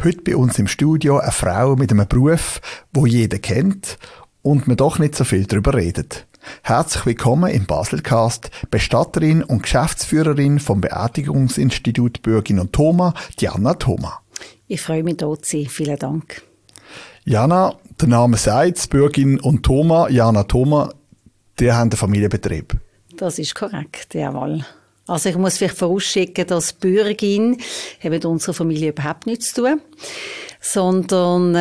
Heute bei uns im Studio eine Frau mit einem Beruf, wo jeder kennt und man doch nicht so viel darüber redet. Herzlich willkommen im Baselcast, Bestatterin und Geschäftsführerin vom Beerdigungsinstitut Bürgin und Thoma, Jana Thoma. Ich freue mich, dort zu sein. Vielen Dank. Jana, der Name sagt Bürgin und Thoma, Jana Thoma, die haben einen Familienbetrieb. Das ist korrekt, jawohl. Also ich muss vielleicht vorausschicken, dass Bürgin mit unserer Familie überhaupt nichts zu tun, sondern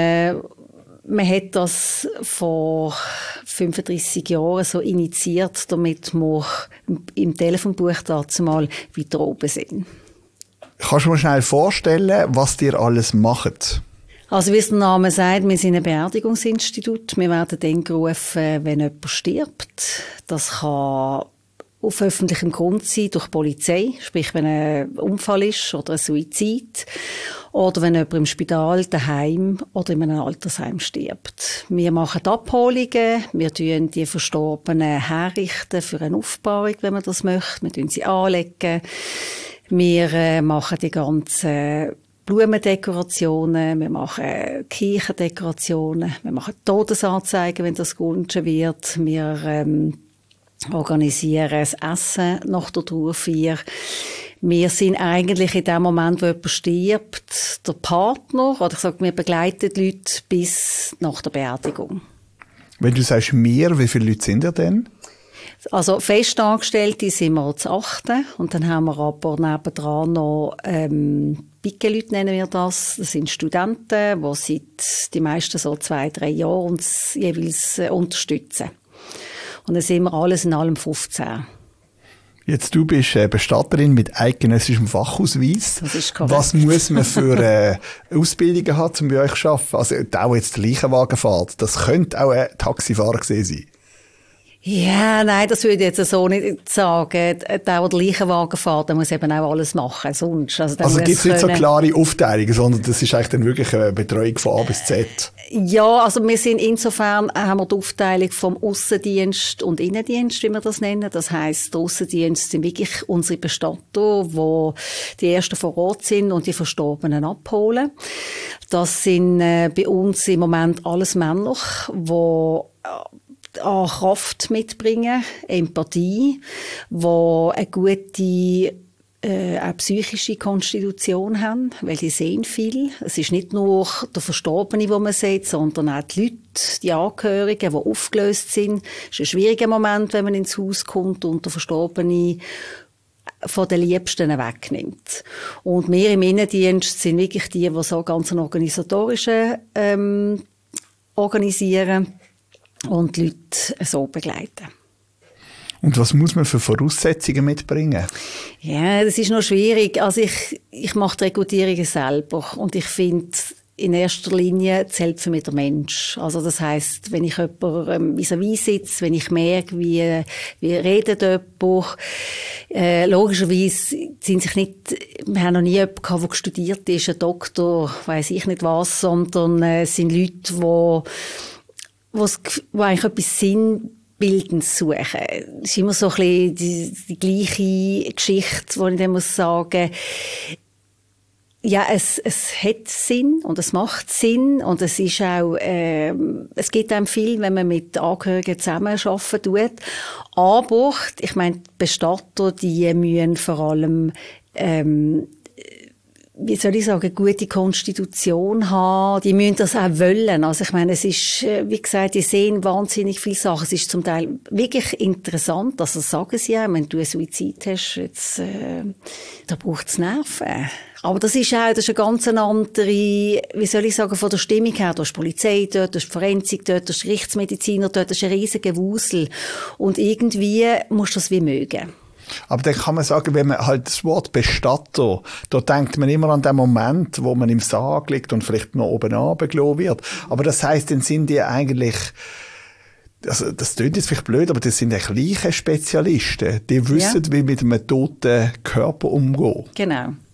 man hat das vor 35 Jahren so initiiert, damit wir im Telefonbuch dazu mal weiter oben sind. Kannst du mir schnell vorstellen, was ihr alles macht? Also wie es der Name sagt, wir sind ein Beerdigungsinstitut. Wir werden dann gerufen, wenn jemand stirbt. Das kann auf öffentlichem Grund sein, durch die Polizei, sprich wenn ein Unfall ist oder ein Suizid, oder wenn jemand im Spital, daheim oder in einem Altersheim stirbt. Wir machen die Abholungen, wir tun die Verstorbenen herrichten für eine Aufbahrung, wenn man das möchte. Wir tun sie anlegen. Wir machen die ganzen Blumendekorationen, wir machen Kirchendekorationen, wir machen Todesanzeigen, wenn das gewünscht wird. Wir organisieren das Essen nach der Trauerfeier. Wir sind eigentlich in dem Moment, wo jemand stirbt, der Partner, oder ich sage, wir begleiten die Leute bis nach der Beerdigung. Wenn du sagst «wir», wie viele Leute sind ihr denn? Also Festangestellte sind wir zu 8. Und dann haben wir aber nebendran noch Picke-Leute, nennen wir das. Das sind Studenten, die seit die meisten so 2-3 Jahren uns jeweils unterstützen. Und dann sind wir alles in allem 15. Jetzt, du bist Bestatterin mit eidgenössischem Fachausweis. Das ist korrekt. Was muss man für Ausbildungen haben, um bei euch zu arbeiten? Also, auch jetzt der Leichenwagen fährt, das könnte auch ein Taxifahrer gewesen sein. Ja, nein, das würde ich jetzt so nicht sagen. Der Leichenwagen fährt, der muss eben auch alles machen, sonst. Also gibt es nicht so klare Aufteilungen, sondern das ist eigentlich dann wirklich eine Betreuung von A bis Z? Ja, also wir sind insofern, haben wir die Aufteilung vom Aussendienst und Innendienst, wie wir das nennen. Das heisst, der Aussendienst sind wirklich unsere Bestatter, die die Ersten vor Ort sind und die Verstorbenen abholen. Das sind bei uns im Moment alles Männer, die Kraft mitbringen, Empathie, die eine gute auch psychische Konstitution haben, weil die sehen viel. Es ist nicht nur der Verstorbene, den man sieht, sondern auch die Leute, die Angehörigen, die aufgelöst sind. Es ist ein schwieriger Moment, wenn man ins Haus kommt und der Verstorbene von den Liebsten wegnimmt. Und wir im Innendienst sind wirklich die so ganz einen organisatorischen organisieren und die Leute so begleiten. Und was muss man für Voraussetzungen mitbringen? Ja, das ist noch schwierig. Also ich mache die Rekrutierungen selber und ich finde, in erster Linie zählt für mich der Mensch. Also das heisst, wenn ich jemanden vis-à-vis sitze, wenn ich merke, wie redet jemand, logischerweise sind sich nicht, wir haben noch nie jemanden gehabt, der studiert ist, ein Doktor, weiss ich nicht was, sondern es sind Leute, die eigentlich etwas Sinnbildendes suchen. Es ist immer so ein bisschen die gleiche Geschichte, die ich dann sagen muss. Ja, es hat Sinn und es macht Sinn und es ist auch, es gibt einem viel, wenn man mit Angehörigen zusammenarbeiten tut. Aber, ich meine, die Bestatter, die müssen vor allem, wie soll ich sagen, gute Konstitution haben. Die müssen das auch wollen. Also ich meine, es ist, wie gesagt, die sehen wahnsinnig viele Sachen. Es ist zum Teil wirklich interessant, also sagen sie ja, wenn du einen Suizid hast, jetzt, da braucht es Nerven. Aber das ist eine ganz andere, wie soll ich sagen, von der Stimmung her. Du hast die Polizei dort, du hast die Forensik dort, du hast die Rechtsmediziner dort, das ist ein riesiger Wusel. Und irgendwie musst du das wie mögen. Aber dann kann man sagen, wenn man halt das Wort Bestatter, da denkt man immer an den Moment, wo man im Sarg liegt und vielleicht noch oben runtergelassen wird. Aber das heisst, dann sind die eigentlich, also das klingt jetzt vielleicht blöd, aber das sind ja gleiche Spezialisten. Die wissen, wie mit einem toten Körper umgehen. Genau.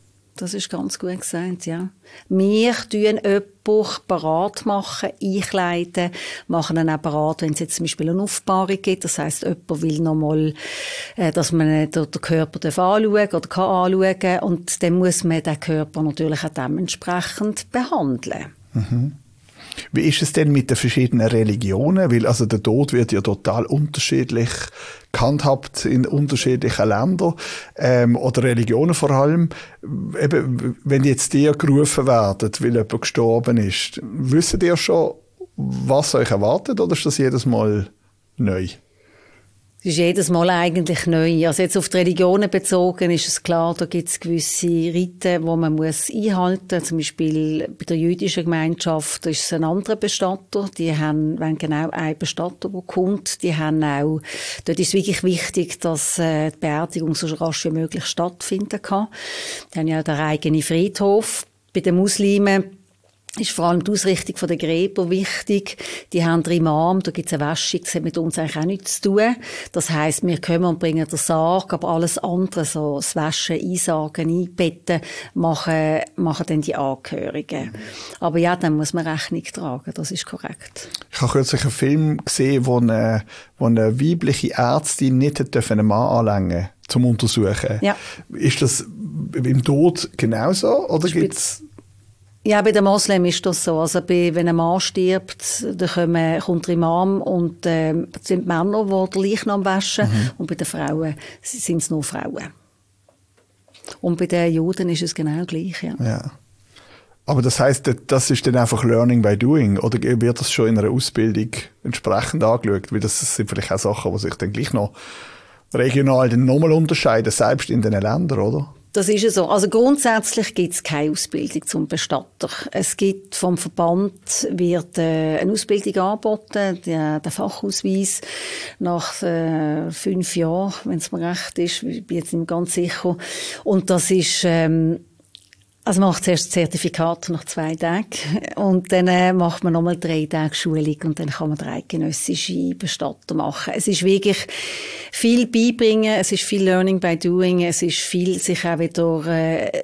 Das ist ganz gut gesagt, ja. Wir tun jemanden parat machen, einkleiden, machen dann auch parat, wenn es jetzt zum Beispiel eine Aufbahrung gibt. Das heisst, jemand will nochmal, dass man den Körper anschauen oder kann anschauen. Und dann muss man den Körper natürlich auch dementsprechend behandeln. Mhm. Wie ist es denn mit den verschiedenen Religionen? Weil also der Tod wird ja total unterschiedlich gehandhabt in unterschiedlichen Ländern oder Religionen vor allem. Eben, wenn jetzt die gerufen werden, weil jemand gestorben ist, wisst ihr schon, was euch erwartet, oder ist das jedes Mal neu? Es ist jedes Mal eigentlich neu. Also jetzt auf die Religionen bezogen ist es klar, da gibt es gewisse Riten, die man muss einhalten muss. Zum Beispiel bei der jüdischen Gemeinschaft ist es ein anderer Bestatter. Die haben, wenn genau ein Bestatter, der kommt, die haben auch, dort ist es wirklich wichtig, dass die Beerdigung so rasch wie möglich stattfinden kann. Die haben ja auch den eigenen Friedhof. Bei den Muslimen ist vor allem die Ausrichtung der Gräber wichtig. Die haben den Imam, da gibt es eine Wäschung, das hat mit uns eigentlich auch nichts zu tun. Das heisst, wir kommen und bringen den Sarg, aber alles andere, so das Waschen, Einsargen, Einbetten, machen dann die Angehörigen. Aber ja, dann muss man Rechnung tragen, das ist korrekt. Ich habe kürzlich einen Film gesehen, wo eine weibliche Ärztin nicht einen Mann anlängen zum Untersuchen. Ja. Ist das im Tod genauso, oder gibt's? Ja, bei den Moslems ist das so. Also wenn ein Mann stirbt, dann kommt der Imam und das sind Männer, die den Leichnam waschen. Und bei den Frauen sind es nur Frauen. Und bei den Juden ist es genau gleich, ja. Ja. Aber das heisst, das ist dann einfach Learning by Doing? Oder wird das schon in einer Ausbildung entsprechend angeschaut? Weil das sind vielleicht auch Sachen, die sich dann gleich noch regional dann nochmal unterscheiden, selbst in den Ländern, oder? Das ist ja so. Also grundsätzlich gibt es keine Ausbildung zum Bestatter. Es gibt vom Verband wird eine Ausbildung angeboten, der Fachausweis nach 5 Jahren, wenn es mir recht ist, ich bin jetzt nicht ganz sicher. Und das ist also man macht zuerst das Zertifikat nach 2 Tagen und dann macht man nochmal 3 Tage Schulung und dann kann man 3 eidgenössische Bestatter machen. Es ist wirklich viel beibringen, es ist viel Learning by Doing, es ist viel sich auch wieder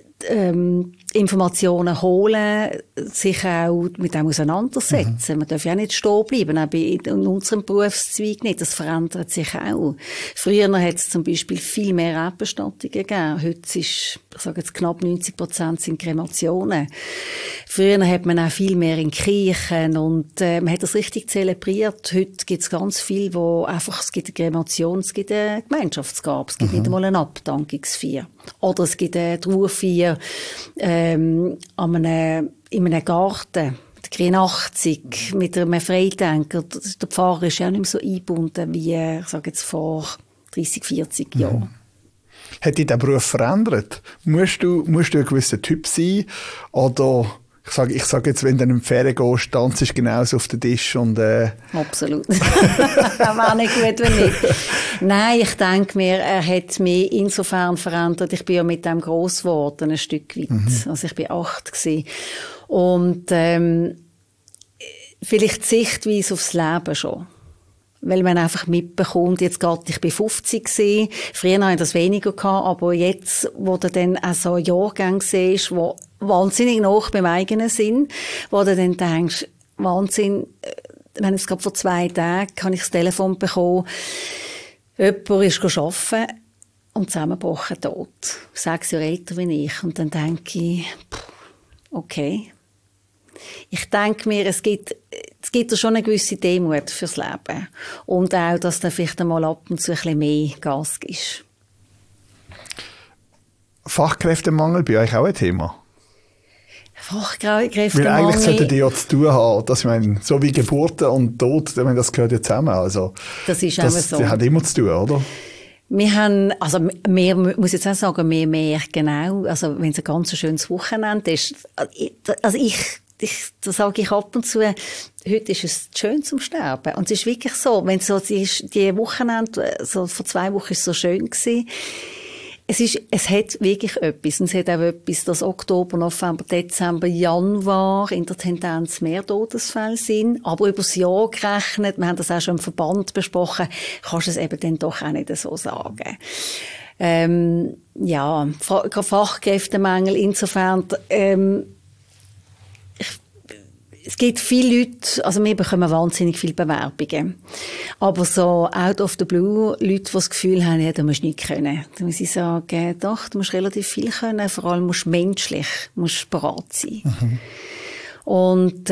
Informationen holen, sich auch mit dem auseinandersetzen. Man darf ja nicht stehen bleiben, auch in unserem Berufszweig nicht. Das verändert sich auch. Früher hat es zum Beispiel viel mehr Erbbestattungen gegeben. Heute ist, ich sage jetzt knapp 90% sind Kremationen. Früher hat man auch viel mehr in Kirchen und man hat das richtig zelebriert. Heute gibt es ganz viel, wo einfach, es gibt eine Kremation, es gibt eine Gemeinschaftsgabe, es gibt nicht einmal eine Abdankungsfeier. Oder es gibt eine Trauerfeier in einem Garten, die 83, mit einem Freidenker. Der Pfarrer ist ja nicht mehr so eingebunden wie, ich sage jetzt, vor 30, 40 Jahren. Hat dich der Beruf verändert? Musst du ein gewisser Typ sein? Oder ich sage jetzt, wenn du in eine Ferien gehst, tanzt du genauso auf den Tisch und Absolut. Wäre nicht gut, wenn nicht. Nein, ich denke mir, er hat mich insofern verändert. Ich bin ja mit dem gross geworden, ein Stück weit. Also ich bin 8 gewesen. Und vielleicht die Sichtweise aufs Leben schon. Weil man einfach mitbekommt, jetzt geht, ich bin 50 gewesen. Früher hatte ich das weniger gehabt, aber jetzt, wo du dann auch so Jahrgänge siehst, wo wahnsinnig nach beim eigenen Sinn, wo du dann denkst, Wahnsinn, wenn jetzt gerade vor 2 Tagen habe ich das Telefon bekommen, jemand ist arbeiten und zusammengebrochen tot. 6 Jahre älter wie ich. Und dann denke ich, okay. Ich denke mir, es gibt da schon eine gewisse Demut fürs Leben. Und auch, dass da vielleicht einmal ab und zu ein bisschen mehr Gas ist. Fachkräftemangel bei euch auch ein Thema? Fachkräftemangel. Weil eigentlich sollten die ja zu tun haben, dass ich meine, so wie Geburten und Tod, das gehört ja zusammen. Also, das ist auch so. Das hat immer zu tun, oder? Wir haben, also mehr, muss ich jetzt auch sagen, mehr, genau. Also, wenn es ein ganz schönes Wochenende ist, also das sage ich ab und zu, heute ist es schön zum Sterben. Und es ist wirklich so, wenn so die Wochenende, so vor 2 Wochen ist es so schön gewesen. Es hat wirklich etwas. Und es hat auch etwas, dass Oktober, November, Dezember, Januar in der Tendenz mehr Todesfälle sind. Aber über das Jahr gerechnet, wir haben das auch schon im Verband besprochen, kannst du es eben dann doch auch nicht so sagen. Ja, Fachkräftemangel insofern, es gibt viele Leute, also wir bekommen wahnsinnig viele Bewerbungen. Aber so out of the blue, Leute, die das Gefühl haben, ja, du musst nichts können. Da muss ich sagen, doch, du musst relativ viel können, vor allem musst du menschlich, musst bereit sein. Mhm. Und,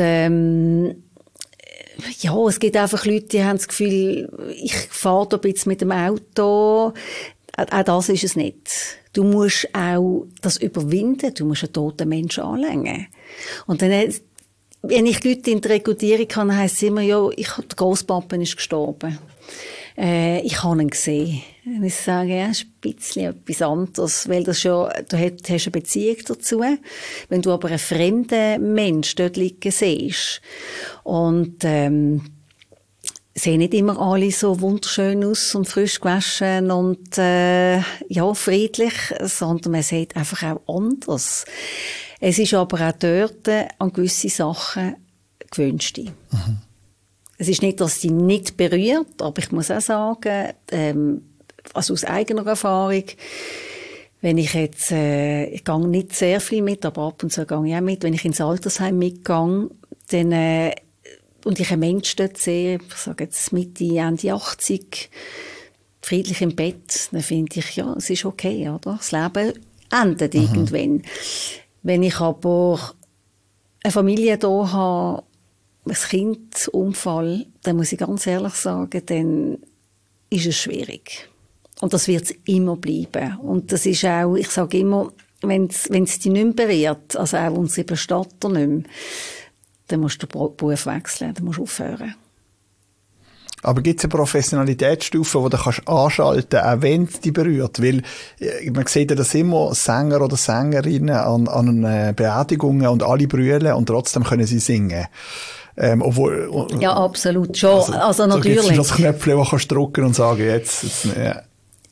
ja, es gibt einfach Leute, die haben das Gefühl, ich fahre da ein bisschen mit dem Auto. Auch das ist es nicht. Du musst auch das überwinden. Du musst einen toten Menschen anlängen. Und dann, wenn ich Leute in der Rekrutierung kann, heisst es immer, ja, der Grosspapa ist gestorben. Ich habe ihn gesehen. Ich sage, ja, ist ein bisschen etwas anderes, weil das schon, du hast eine Beziehung dazu. Wenn du aber einen fremden Mensch dort liegen siehst und, sehen nicht immer alle so wunderschön aus und frisch gewaschen und, ja, friedlich, sondern man sieht einfach auch anders. Es ist aber auch dort an gewisse Sachen gewünscht. Mhm. Es ist nicht, dass sie nicht berührt, aber ich muss auch sagen, also aus eigener Erfahrung, wenn ich jetzt, ich gehe nicht sehr viel mit, aber ab und zu gehe ich auch mit, wenn ich ins Altersheim mitgehe, dann, und ich einen Menschen dort sehe, ich sage jetzt Mitte, Ende 80, friedlich im Bett, dann finde ich, ja, es ist okay, oder? Das Leben endet irgendwann. Wenn ich aber eine Familie da habe, ein Kind, Unfall, dann muss ich ganz ehrlich sagen, dann ist es schwierig. Und das wird es immer bleiben. Und das ist auch, ich sage immer, wenn es dich nicht mehr berührt, also auch unsere Bestatter nicht mehr, dann musst du den Beruf wechseln, dann musst du aufhören. Aber gibt es eine Professionalitätsstufe, die du kannst anschalten kannst, auch wenn es dich berührt? Weil man sieht ja das immer, Sänger oder Sängerinnen an Beerdigungen und alle brüllen und trotzdem können sie singen. Obwohl, ja, absolut, schon. Also natürlich. Da gibt es das Knöpfchen, das kannst du drücken und sagen, jetzt ja.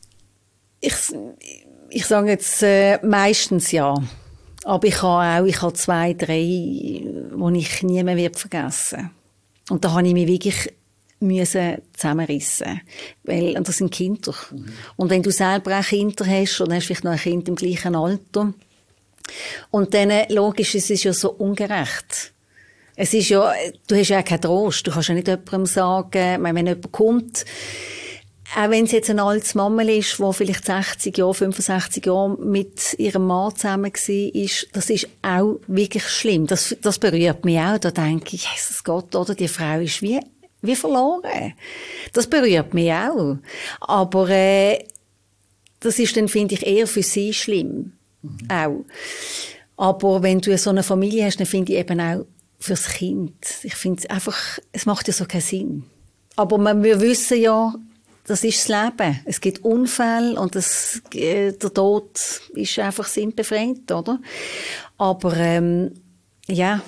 Ich sage jetzt meistens ja. Aber ich habe 2, 3, die ich nie mehr vergessen werde. Und da habe ich mich wirklich zusammenrissen. Und das sind Kinder. Und wenn du selber auch Kinder hast, und hast vielleicht noch ein Kind im gleichen Alter, und dann, logisch, es ist ja so ungerecht. Es ist ja, du hast ja keinen Trost. Du kannst ja nicht jemandem sagen, wenn jemand kommt, auch wenn es jetzt ein altes Mama ist, die vielleicht 60 Jahre, 65 Jahre mit ihrem Mann zusammen war, das ist auch wirklich schlimm. Das berührt mich auch. Da denke ich, Jesus Gott, oder? Die Frau ist wie verloren. Das berührt mich auch. Aber das ist dann, finde ich, eher für sie schlimm. Auch. Aber wenn du so eine Familie hast, dann finde ich eben auch fürs Kind. Ich finde es einfach, es macht ja so keinen Sinn. Aber wir wissen ja, das ist das Leben. Es gibt Unfälle und der Tod ist einfach sinnbefreit, oder? Aber ja,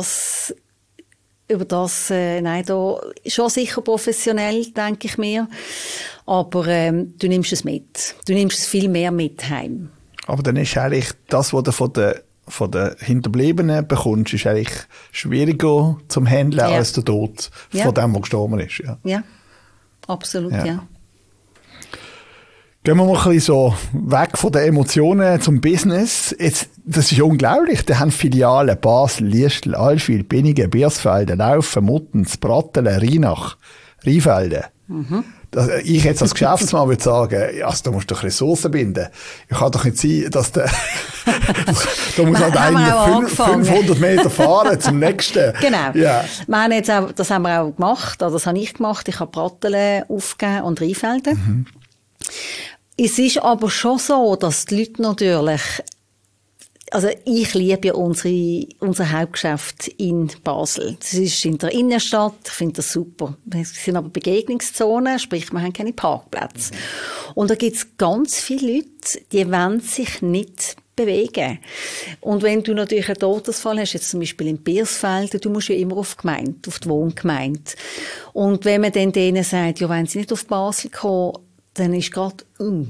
über das, nein, da schon sicher professionell, denke ich mir. Aber du nimmst es mit. Du nimmst es viel mehr mit heim. Aber dann ist eigentlich das, was du von den Hinterbliebenen bekommst, ist eigentlich schwieriger zum Handeln als der Tod von dem, der gestorben ist. Ja, ja. Absolut, ja. Gehen wir mal ein bisschen so weg von den Emotionen zum Business. Jetzt, das ist unglaublich. Da haben Filialen Basel, Liestl, Allschwil, Binningen, Biersfelden, Laufen, Muttens, Brattelen, Rheinach, Rheinfelden. Mhm. Ich jetzt als Geschäftsmann würde sagen, also, da musst du doch Ressourcen binden. Ich kann doch nicht sein, dass da muss halt einer 500 Meter fahren zum nächsten. Genau. Ja. Wir haben jetzt auch, das haben wir auch gemacht, also das habe ich gemacht. Ich habe Brattelen aufgegeben und Rheinfelden. Mhm. Es ist aber schon so, dass die Leute natürlich, also ich liebe ja unser Hauptgeschäft in Basel. Das ist in der Innenstadt, ich finde das super. Es sind aber Begegnungszonen, sprich, wir haben keine Parkplätze. Und da gibt es ganz viele Leute, die wollen sich nicht bewegen. Und wenn du natürlich einen Todesfall hast, jetzt zum Beispiel in Biersfelden, du musst ja immer auf die Wohngemeinde. Und wenn man dann denen sagt, ja, wenn sie nicht auf Basel kommen, dann ist gerade,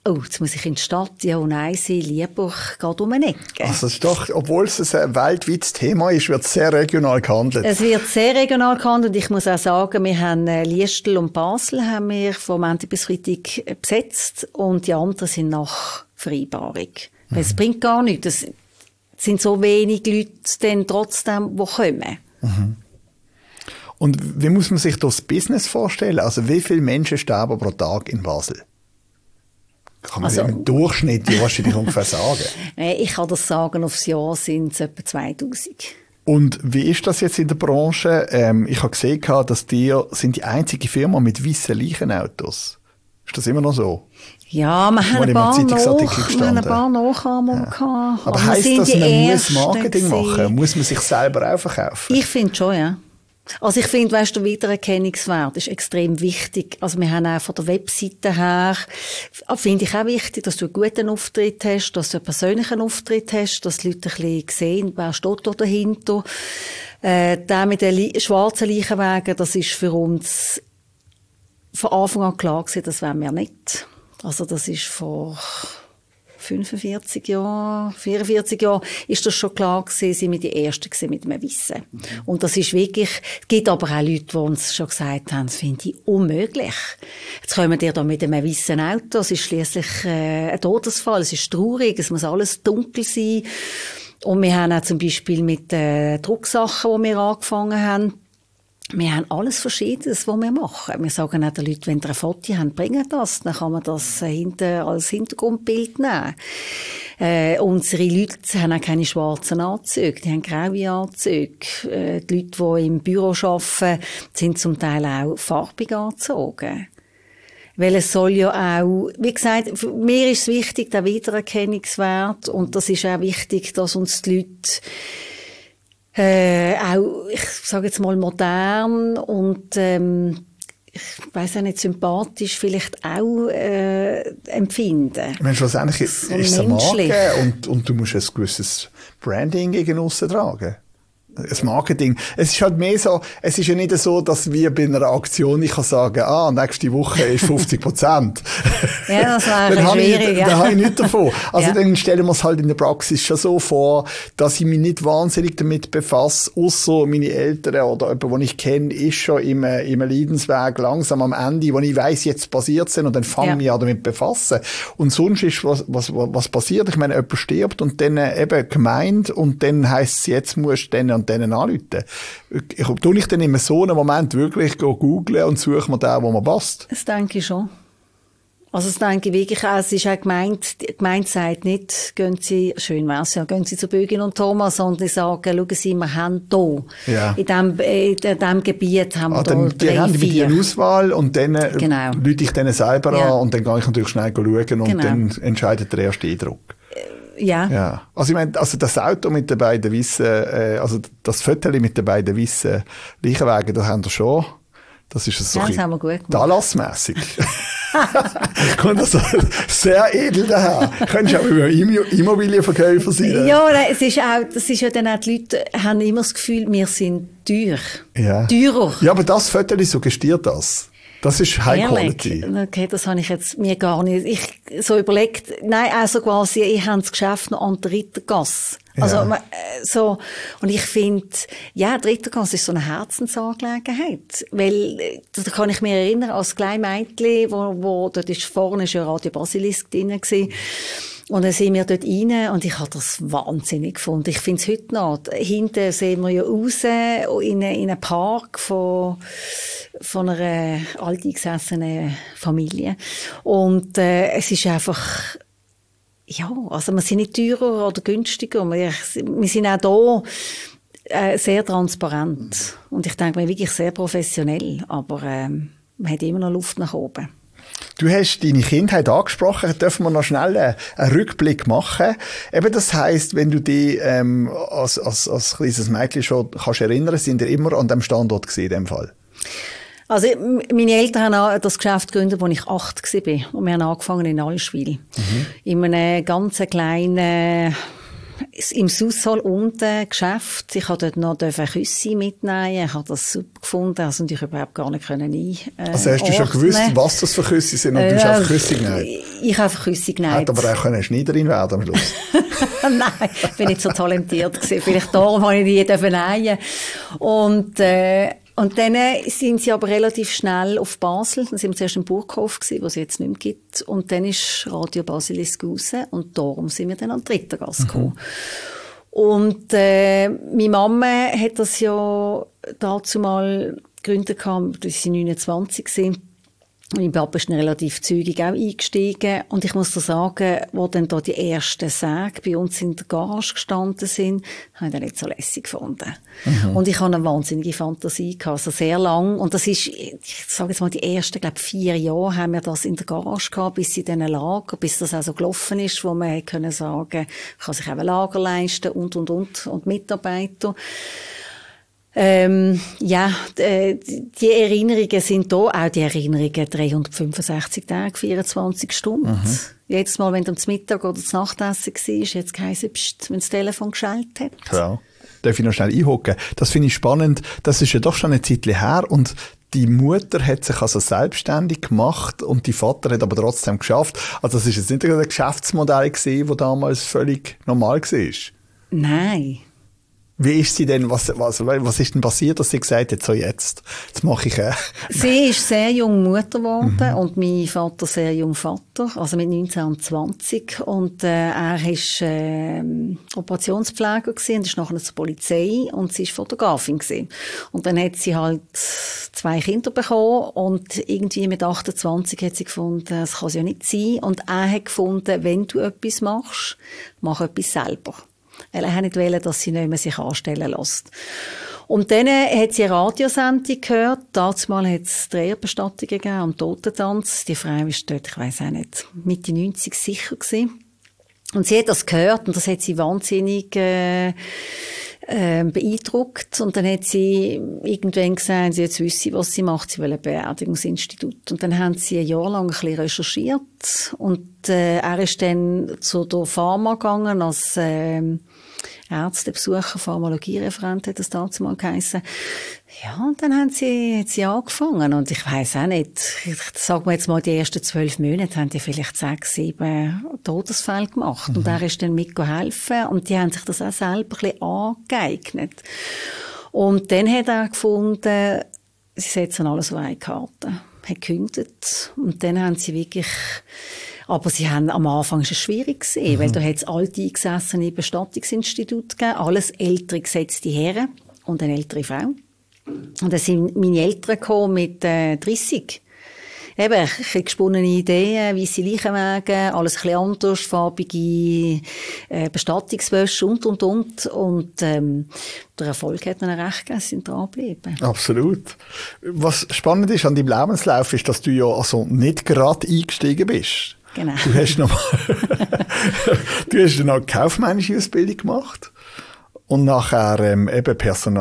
oh, jetzt muss ich in die Stadt, ja, nein, sie lieber geht um eine Ecke. Also es ist doch, obwohl es ein weltweites Thema ist, wird es sehr regional gehandelt. Es wird sehr regional gehandelt. Ich muss auch sagen, wir haben Liestel und Basel haben wir vom Montag bis Freitag besetzt und die anderen sind nach Vereinbarung. Weil es bringt gar nichts. Es sind so wenig Leute dann trotzdem, die kommen. Mhm. Und wie muss man sich das Business vorstellen? Also wie viele Menschen sterben pro Tag in Basel? Kann man im Durchschnitt wahrscheinlich ungefähr sagen? Ich kann das sagen, aufs Jahr sind es etwa 2000. Und wie ist das jetzt in der Branche? Ich habe gesehen, dass ihr sind die einzige Firma mit weißen Leichenautos. Ist das immer noch so? Ja, wir haben ein paar Nachahmer gehabt. Aber heisst das, man muss Marketing machen? Muss man sich selber auch verkaufen? Ich finde schon, ja. Also ich finde, weißt du, der Wiedererkennungswert ist extrem wichtig. Also wir haben auch von der Webseite her, finde ich auch wichtig, dass du einen guten Auftritt hast, dass du einen persönlichen Auftritt hast, dass die Leute ein bisschen sehen, wer steht da dahinter. Der mit den schwarzen Leichenwagen, das ist für uns von Anfang an klar gewesen, das wären wir nicht. Also das ist vor 45 Jahren, 44 Jahren, ist das schon klar gewesen, sind wir die Ersten gewesen mit dem Wissen. Und das ist wirklich, es gibt aber auch Leute, die uns schon gesagt haben, das finde ich unmöglich. Jetzt kommen die da mit einem weißen Auto, es ist schliesslich ein Todesfall, es ist traurig, es muss alles dunkel sein. Und wir haben auch zum Beispiel mit Drucksachen, die wir angefangen haben, wir haben alles Verschiedenes, was wir machen. Wir sagen auch den Leuten, wenn ihr ein Foto habt, bringt das. Dann kann man das als Hintergrundbild nehmen. Unsere Leute haben auch keine schwarzen Anzüge, die haben graue Anzüge. Die Leute, die im Büro arbeiten, sind zum Teil auch farbig angezogen. Weil es soll ja auch, wie gesagt, für mir ist es wichtig, der Wiedererkennungswert. Und das ist auch wichtig, dass uns die Leute auch, ich sage jetzt mal modern und ich weiss auch nicht, sympathisch vielleicht auch empfinden. Ich meine, schlussendlich ist es eine Marke und du musst ein gewisses Branding gegen aussen tragen. Das Marketing. Es ist halt mehr so, es ist ja nicht so, dass wir bei einer Aktion, ich kann sagen, nächste Woche ist 50%. Ja, das wäre schwierig. Dann habe ich nichts davon. Also dann stellen wir es halt in der Praxis schon so vor, dass ich mich nicht wahnsinnig damit befasse, ausser meine Eltern oder jemand, den ich kenne, ist schon im Leidensweg langsam am Ende, wo ich weiss, jetzt passiert es und dann fange ich mich an damit befassen. Und sonst ist was passiert? Ich meine, jemand stirbt und dann eben gemeint und dann heisst es, jetzt musst du dann und denen anrufen. Tue ich dann in so einem Moment wirklich googlen und suche mir den, wo mir passt? Das denke ich schon. Also das denke ich wirklich auch. Es ist auch gemeint, die Gemeinde sagt nicht, gehen Sie, schön wär's ja, gehen Sie zu Bögin und Thomas, sondern sie sagen, schauen Sie, wir haben hier, in dem Gebiet haben wir da 3, 4. Die haben die eine Auswahl und dann rufe ich denen selber an und dann gehe ich natürlich schnell schauen und dann entscheidet der erste Eindruck. Ja. Also ich meine, also das Auto mit den beiden weißen, also das Viertel mit den beiden weißen Leichenwagen, das haben wir schon. Das ist so das haben wir gut gemacht. Dallas-mässig. Kommt das sehr edel daher. Könntest auch Immobilienverkäufer sein. Ja, das ist ja dann auch, die Leute haben immer das Gefühl, wir sind teuer. Ja. Teurer. Ja, aber das Viertel suggestiert das. Das ist High Quality. Okay, das habe ich jetzt mir gar nicht. Ich so überlegt. Nein, also quasi, ich habe das Geschäft noch an der Rittergasse. Also so, und ich finde, ja, die Rittergasse ist so eine Herzensangelegenheit, weil da kann ich mich erinnern als kleines Mädchen, wo dort ist vorne ist ja Radio Basilisk drin gewesen. Und dann sind wir dort rein und ich habe das wahnsinnig gefunden. Ich finde es heute noch. Hinten sehen wir ja raus in einen Park von einer alteingesessenen Familie. Und es ist einfach, ja, also wir sind nicht teurer oder günstiger. Wir sind auch da sehr transparent. Und ich denke, wir sind wirklich sehr professionell. Aber man hat immer noch Luft nach oben. Du hast deine Kindheit angesprochen, dürfen wir noch schnell einen Rückblick machen. Eben, das heisst, wenn du dich als kleines Mädchen schon kannst erinnern, sind wir immer an dem Standort gewesen, in dem Fall? Also meine Eltern haben das Geschäft gegründet, als ich 8 war. Und wir haben angefangen in Allschwil. In einem ganz kleinen im Susshall unten Geschäft. Ich durfte dort noch Küsse mitnehmen. Ich habe das super gefunden. Also, ich überhaupt gar nicht einordnen. Also hast du schon gewusst, was das für Küsse sind und du hast einfach Küsse genäht? Ich habe einfach Küsse genäht. Hätte aber auch eine Schneiderin werden am Schluss. Nein, ich bin nicht so talentiert gewesen. Vielleicht darum habe ich die nähen. Und dann sind sie aber relativ schnell auf Basel. Dann sind wir zuerst im Burghof gewesen, was es jetzt nicht mehr gibt. Und dann ist Radio Basilisk raus. Und darum sind wir dann an die Rittergasse gekommen. Und meine Mama hat das ja dazu mal gegründet gehabt, als sie 29 waren. Und mein Papa ist dann relativ zügig auch eingestiegen. Und ich muss dir sagen, wo dann da die ersten Säge bei uns in der Garage gestanden sind, habe ich das nicht so lässig gefunden. Und ich habe eine wahnsinnige Fantasie gehabt, also sehr lang. Und das ist, ich sage jetzt mal, die ersten, glaube 4 Jahre haben wir das in der Garage gehabt, bis in diesen Lager, bis das auch so gelaufen ist, wo man können sagen, kann sich auch ein Lager leisten und Mitarbeiter. Ja, die Erinnerungen sind da, auch die Erinnerungen 365 Tage, 24 Stunden. Jedes Mal, wenn du zum Mittag oder zum Nachtessen warst, jetzt geheißen, wenn das Telefon geschaltet hat. Ja. Darf ich noch schnell einhocken? Das finde ich spannend. Das ist ja doch schon eine Zeit her und die Mutter hat sich also selbstständig gemacht und die Vater hat aber trotzdem geschafft. Also das ist jetzt nicht ein Geschäftsmodell gewesen, das damals völlig normal war. Nein. Wie ist sie denn, was ist denn passiert, dass sie gesagt hat, so jetzt mache ich Sie ist sehr jung Mutter geworden und mein Vater sehr jung Vater, also mit 19 und 20. Und er ist Operationspfleger gewesen und ist nachher zur Polizei und sie ist Fotografin gewesen. Und dann hat sie halt 2 Kinder bekommen und irgendwie mit 28 hat sie gefunden, das kann es ja nicht sein. Und er hat gefunden, wenn du etwas machst, mach etwas selber. Weil er nicht wollte, dass sie nicht mehr sich anstellen lässt. Und dann hat sie eine Radiosendung gehört. Damals hat es 3 Ehebestattungen gegeben am Totentanz. Die Frau ist dort, ich weiss auch nicht, Mitte 90 sicher gewesen. Und sie hat das gehört und das hat sie wahnsinnig beeindruckt. Und dann hat sie irgendwann gesagt, sie jetzt wisse, was sie macht. Sie will ein Beerdigungsinstitut. Und dann haben sie ein Jahr lang ein bisschen recherchiert. Und er ist dann zu der Pharma gegangen als Ärztebesucher, Pharmalogiereferent hat das damals mal geheissen. Ja, und dann hat sie angefangen. Und ich weiss auch nicht, sagen wir jetzt mal, die ersten 12 Monate haben die vielleicht 6, 7 Todesfälle gemacht. Und er ist dann mitgeholfen. Und die haben sich das auch selber ein bisschen angeeignet. Und dann hat er gefunden, sie setzen alles auf eine Karte. Hat gekündigt. Und dann haben sie wirklich, aber sie haben, am Anfang war es schwierig gewesen, weil da hat es alte eingesessene Bestattungsinstitute gegeben, alles ältere gesetzte Herren und eine ältere Frau. Und dann sind meine Eltern gekommen mit 30. Eben, ein bisschen gesponnene Ideen, weisse Leichenwägen, alles ein bisschen anders, farbige Bestattungswäsche und. Und der Erfolg hat ihnen recht gegeben, sie sind dran geblieben. Absolut. Was spannend ist an deinem Lebenslauf, ist, dass du ja also nicht gerade eingestiegen bist. Genau. Du hast noch eine kaufmännische Ausbildung gemacht und nachher eben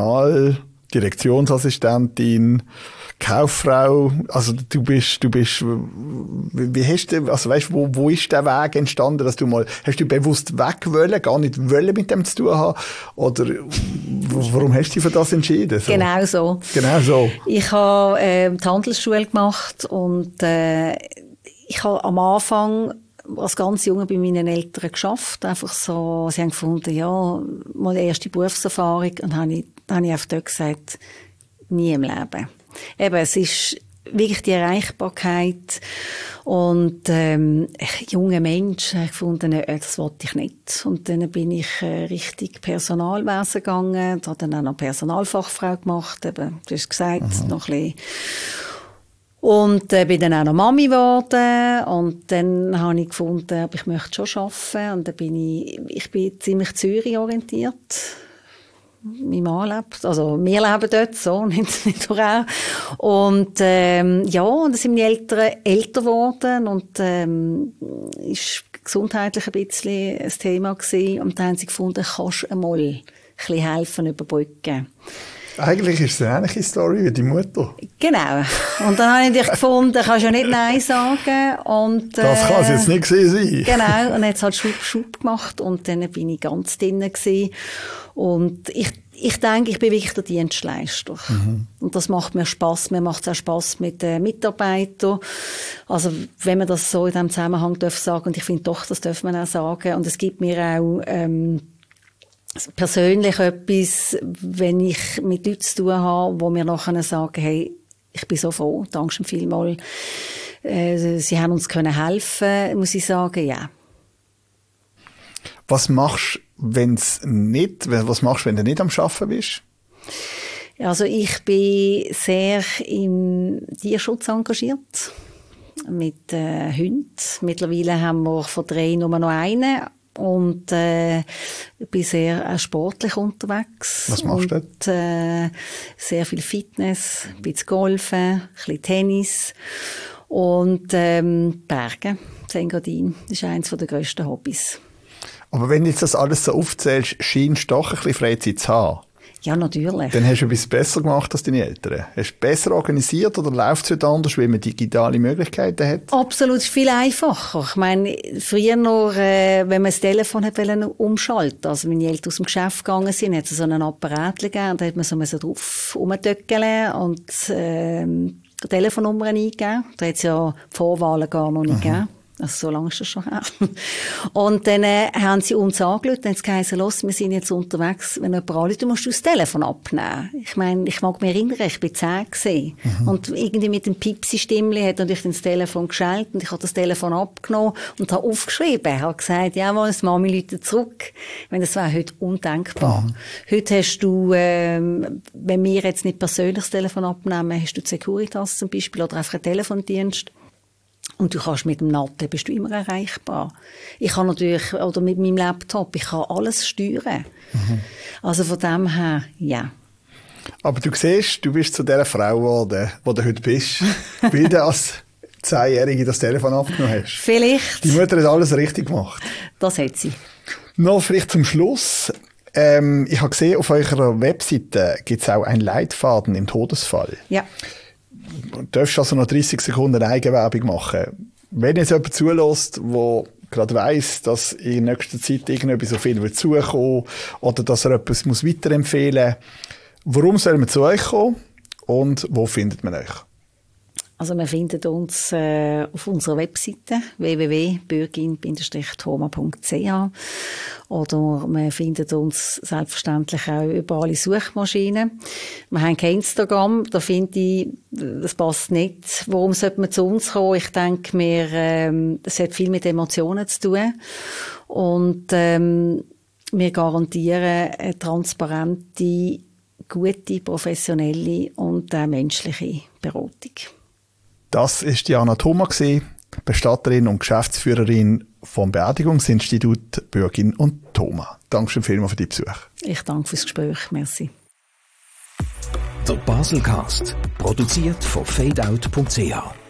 Direktionsassistentin, Kauffrau, also du bist, wie hast du, also weißt, wo ist der Weg entstanden, dass hast du bewusst weg wollen, gar nicht wollen mit dem zu tun haben, oder warum hast du dich für das entschieden? So? Genau so. Ich habe die Handelsschule gemacht und ich habe am Anfang als ganz Junge bei meinen Eltern geschafft, einfach so, sie haben gefunden, ja, mal erste Berufserfahrung, und habe ich einfach dort gesagt, nie im Leben. Eben, es ist wirklich die Erreichbarkeit und junge Menschen gefunden, das wollte ich nicht. Und dann bin ich richtig Personalwesen gegangen, habe dann auch noch Personalfachfrau gemacht, eben, du hast gesagt, noch ein bisschen. Und bin dann auch noch Mami geworden und dann habe ich gefunden, ich möchte schon arbeiten und dann bin ich bin ziemlich Zürich orientiert. Mein Mann lebt, also wir leben dort, so, nicht nur auch. Und, ja, und dann sind meine Eltern älter geworden und, ist gesundheitlich ein bisschen ein Thema gewesen. Und dann haben sie gefunden, kannst du einmal ein bisschen helfen, überbrücken. Eigentlich ist es eine ähnliche Story wie die Mutter. Genau. Und dann habe ich natürlich gefunden, kannst ja nicht Nein sagen. Und, das kann es jetzt nicht gewesen sein. Genau. Und jetzt hat Schub gemacht und dann bin ich ganz drinnen gewesen. Und ich denke, ich bin wirklich der Dienstleister. Und das macht mir Spass. Mir macht es auch Spass mit den Mitarbeitern. Also, wenn man das so in diesem Zusammenhang sagen darf, und ich finde doch, das darf man auch sagen. Und es gibt mir auch, persönlich etwas, wenn ich mit Leuten zu tun habe, die mir nachher sagen, hey, ich bin so froh, danke schön vielmals. Sie haben uns helfen, muss ich sagen, ja. Was machst du, wenn du nicht am Arbeiten bist? Also ich bin sehr im Tierschutz engagiert. Mit Hunden. Mittlerweile haben wir von 3 nur noch einen. Und ich bin sehr sportlich unterwegs. Was machst du dort? Sehr viel Fitness, ein bisschen Golfen, ein bisschen Tennis und Bergen, Engadin. Das ist eines der grössten Hobbys. Aber wenn du jetzt das alles so aufzählst, scheinst du doch ein bisschen Freizeit zu haben. Ja, natürlich. Dann hast du etwas besser gemacht als deine Eltern. Hast du besser organisiert oder läuft es heute anders, weil man digitale Möglichkeiten hat? Absolut, es ist viel einfacher. Ich meine, früher noch, wenn man das Telefon hat umschalten, also meine Eltern aus dem Geschäft gegangen sind, hat es so einen Apparat gegeben, da hat man so drauf rumdöckeln und Telefonnummern eingegeben. Da hat es ja Vorwahlen gar noch nicht gegeben. Also so lange ist das schon her. Und dann haben sie uns angerufen und haben gesagt, los, wir sind jetzt unterwegs, wenn jemand anruft, musst du das Telefon abnehmen. Ich meine, ich mag mich erinnern, ich war 10 gewesen. Und irgendwie mit dem Pipsi-Stimmli hat natürlich das Telefon geschellt und ich habe das Telefon abgenommen und habe aufgeschrieben. Ich habe gesagt, jawohl, das Mami läutet zurück. Ich meine, das wäre heute undenkbar. Heute hast du, wenn wir jetzt nicht persönlich das Telefon abnehmen, hast du die Securitas zum Beispiel oder einfach einen Telefondienst. Und du kannst mit dem Natte, bist du immer erreichbar. Ich kann natürlich, oder mit meinem Laptop, ich kann alles steuern. Also von dem her, ja. Aber du siehst, du bist zu der Frau geworden, die du heute bist, weil du als 10-Jährige das Telefon abgenommen hast. Vielleicht. Die Mutter hat alles richtig gemacht. Das hat sie. Noch vielleicht zum Schluss. Ich habe gesehen, auf eurer Webseite gibt es auch einen Leitfaden im Todesfall. Ja. Du darfst also noch 30 Sekunden Eigenwerbung machen. Wenn jetzt jemand zulässt, der gerade weiss, dass in nächster Zeit irgendetwas so viel wird zukommen oder dass er etwas weiterempfehlen muss, warum soll man zu euch kommen und wo findet man euch? Also man findet uns auf unserer Webseite www.bürgin-thoma.ch oder man findet uns selbstverständlich auch über alle Suchmaschinen. Wir haben kein Instagram, da finde ich, das passt nicht. Warum sollte man zu uns kommen? Ich denke, das hat viel mit Emotionen zu tun und wir garantieren eine transparente, gute, professionelle und menschliche Beratung. Das war Diana Thoma, Bestatterin und Geschäftsführerin vom Beerdigungsinstitut Bürgin und Thoma. Dankeschön vielmals für deinen Besuch. Ich danke fürs Gespräch. Merci. Der Baselcast, produziert von fadeout.ch.